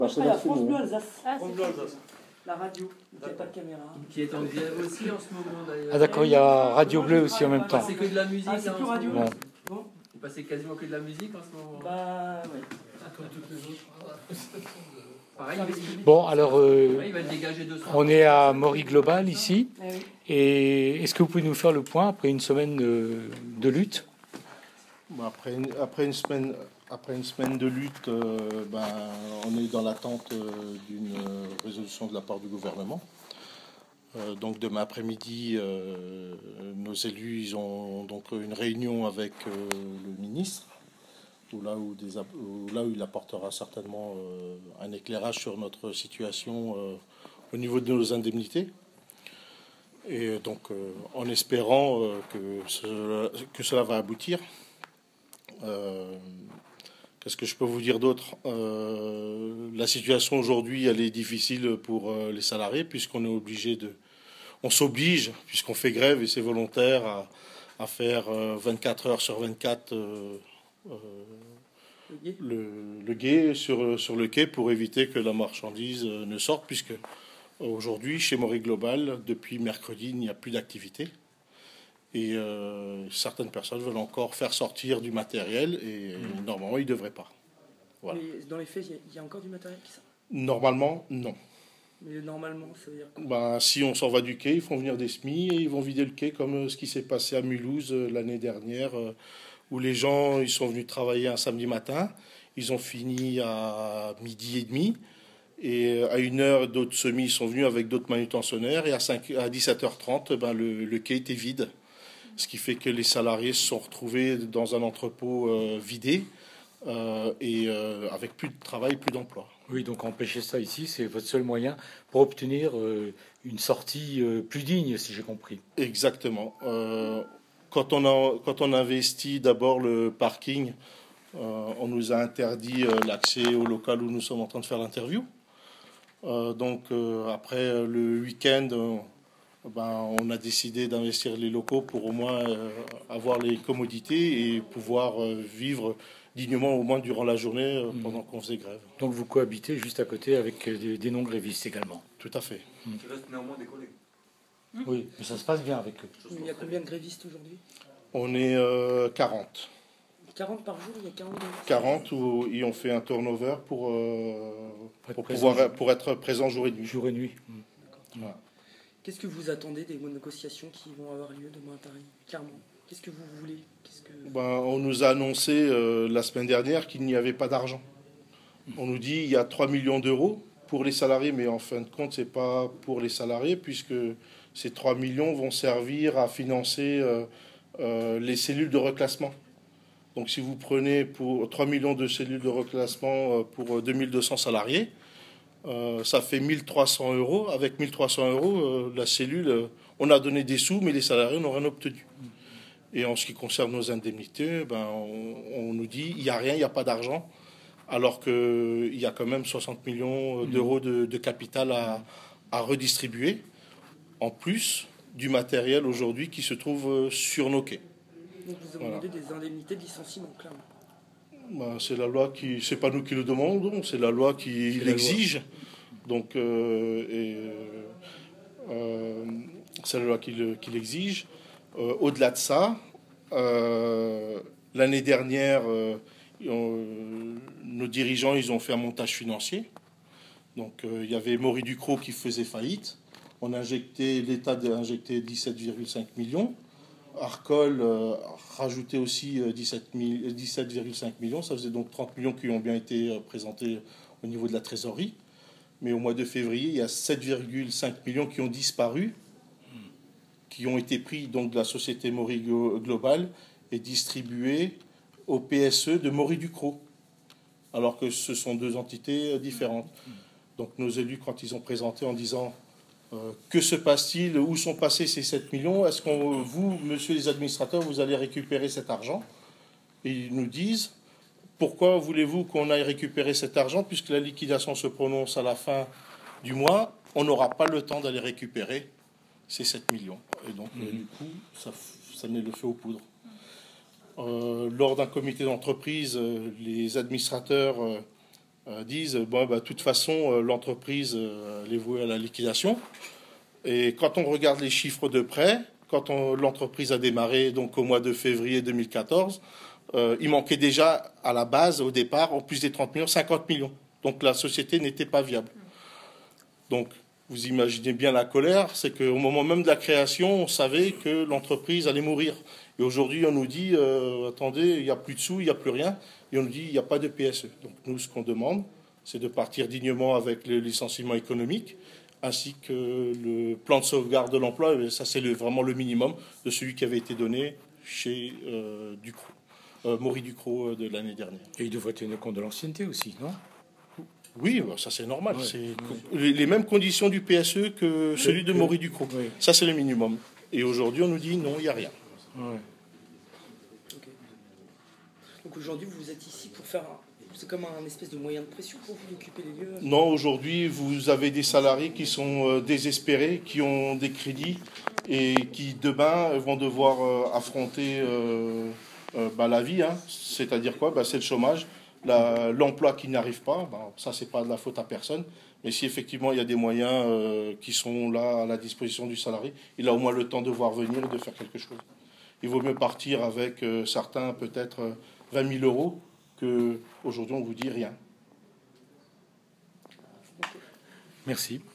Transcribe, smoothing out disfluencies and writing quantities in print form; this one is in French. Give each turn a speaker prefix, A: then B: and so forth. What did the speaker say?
A: C'est la France Bleu Alsace.
B: France Bleu Alsace.
A: La radio, qui n'a pas de caméra.
C: Qui est en direct aussi en ce moment d'ailleurs.
D: Ah d'accord, il y a Radio Bleu aussi en même temps.
C: C'est que de la musique.
A: Ah, c'est plus radio.
D: Bon.
A: Bon.
C: Vous passez quasiment que de la musique en ce moment.
A: Bah ouais.
C: Comme toutes les autres. Pareil,
D: Bon, alors,
C: il va dégager 200.
D: on est à Maury Global ici.
A: Eh oui.
D: Et est-ce que vous pouvez nous faire le point après une semaine de lutte?
B: Bon, après une semaine de lutte, on est dans l'attente d'une résolution de la part du gouvernement. Donc demain après-midi, nos élus ils ont donc une réunion avec le ministre, où il apportera certainement un éclairage sur notre situation au niveau de nos indemnités. Et donc en espérant que cela va aboutir. Qu'est-ce que je peux vous dire d'autre? La situation aujourd'hui, elle est difficile pour les salariés, puisqu'on est on s'oblige, puisqu'on fait grève et c'est volontaire, à faire 24 heures sur 24 le guet sur le quai pour éviter que la marchandise ne sorte, puisque aujourd'hui, chez Maury Global, depuis mercredi, il n'y a plus d'activité. Et certaines personnes veulent encore faire sortir du matériel et normalement, ils ne devraient pas. Voilà.
A: Mais dans les faits, il y a encore du matériel qui sort.
B: Normalement, non.
A: Mais normalement, ça veut dire quoi?
B: Si on s'en va du quai, ils font venir des SMI et ils vont vider le quai, comme ce qui s'est passé à Mulhouse l'année dernière, où les gens ils sont venus travailler un samedi matin. Ils ont fini à 12h30. Et à 1h, d'autres semis sont venus avec d'autres manutentionnaires. Et à 17h30, le quai était vide. Ce qui fait que les salariés se sont retrouvés dans un entrepôt vidé et avec plus de travail, plus d'emploi.
D: Oui, donc empêcher ça ici, c'est votre seul moyen pour obtenir une sortie plus digne, si j'ai compris.
B: Exactement. Quand on investit d'abord le parking, on nous a interdit l'accès au local où nous sommes en train de faire l'interview. Après le week-end, on a décidé d'investir les locaux pour au moins avoir les commodités et pouvoir vivre dignement au moins durant la journée pendant qu'on faisait grève.
D: Donc vous cohabitez juste à côté avec des non-grévistes également.
B: Tout à fait.
E: Tu restes néanmoins des collègues.
D: Oui, mais ça se passe bien avec eux.
A: Il y a combien de grévistes aujourd'hui?
B: On est 40.
A: 40 par jour, il y a 40 grévistes.
B: 40 où ils ont fait un turnover pour être présent jour et nuit.
D: Jour et nuit.
B: Voilà.
A: Qu'est-ce que vous attendez des négociations qui vont avoir lieu demain à Paris? Clairement. Qu'est-ce que vous voulez?
B: On nous a annoncé la semaine dernière qu'il n'y avait pas d'argent. On nous dit il y a 3 millions d'euros pour les salariés, mais en fin de compte, ce n'est pas pour les salariés, puisque ces 3 millions vont servir à financer les cellules de reclassement. Donc si vous prenez pour 3 millions de cellules de reclassement pour 2200 salariés, ça fait 1300 euros. Avec 1300 euros, la cellule, on a donné des sous, mais les salariés n'ont rien obtenu. Et en ce qui concerne nos indemnités, on nous dit il n'y a rien, il n'y a pas d'argent, alors qu'il y a quand même 60 millions d'euros de capital à redistribuer, en plus du matériel aujourd'hui qui se trouve sur nos quais.
A: Donc vous demandez des indemnités de licenciement, clairement.
B: C'est la loi c'est pas nous qui le demandons, c'est la loi qui l'exige. Donc c'est la loi qui l'exige. Au-delà de ça, l'année dernière, nos dirigeants ils ont fait un montage financier. Donc il y avait Maury Ducrot qui faisait faillite. L'État a injecté 17,5 millions. Arcol rajoutait aussi 17,5 millions. Ça faisait donc 30 millions qui ont bien été présentés au niveau de la trésorerie. Mais au mois de février, il y a 7,5 millions qui ont disparu, qui ont été pris donc de la société Maury Global et distribués au PSE de Maury Ducrot, alors que ce sont deux entités différentes. Donc nos élus, quand ils ont présenté en disant que se passe-t-il, où sont passés ces 7 millions, est-ce que vous, monsieur les administrateurs, vous allez récupérer cet argent? Et ils nous disent, pourquoi voulez-vous qu'on aille récupérer cet argent, puisque la liquidation se prononce à la fin du mois, on n'aura pas le temps d'aller récupérer ces 7 millions. Et donc, du coup, ça met le feu aux poudres. Lors d'un comité d'entreprise, les administrateurs disent bon, de toute façon, l'entreprise elle est vouée à la liquidation. Et quand on regarde les chiffres de près, quand l'entreprise a démarré donc au mois de février 2014, il manquait déjà à la base, au départ, en plus des 30 millions, 50 millions. Donc la société n'était pas viable. Donc vous imaginez bien la colère, c'est qu'au moment même de la création, on savait que l'entreprise allait mourir. Et aujourd'hui, on nous dit, attendez, il n'y a plus de sous, il n'y a plus rien. Et on nous dit, il n'y a pas de PSE. Donc nous, ce qu'on demande, c'est de partir dignement avec le licenciement économique, ainsi que le plan de sauvegarde de l'emploi. Et ça, c'est vraiment le minimum de celui qui avait été donné chez Ducrot, Maury Ducrot de l'année dernière.
D: Et il devrait tenir compte de l'ancienneté aussi, non?
B: Oui, ça c'est normal.
D: Ouais.
B: C'est les mêmes conditions du PSE que celui de Maury Ducrot.
D: Oui.
B: Ça, c'est le minimum. Et aujourd'hui, on nous dit non, il n'y a rien.
D: Ouais.
A: Ok. Donc aujourd'hui, vous êtes ici pour faire c'est comme un espèce de moyen de pression pour vous d'occuper les lieux.
B: Non, aujourd'hui, vous avez des salariés qui sont désespérés, qui ont des crédits et qui demain vont devoir affronter la vie. Hein. C'est-à-dire quoi? C'est le chômage, l'emploi qui n'arrive pas. Ça, c'est pas de la faute à personne. Mais si effectivement il y a des moyens qui sont là à la disposition du salarié, il a au moins le temps de voir venir et de faire quelque chose. Il vaut mieux partir avec certains peut-être 20 000 euros qu'aujourd'hui on vous dit rien.
D: Merci.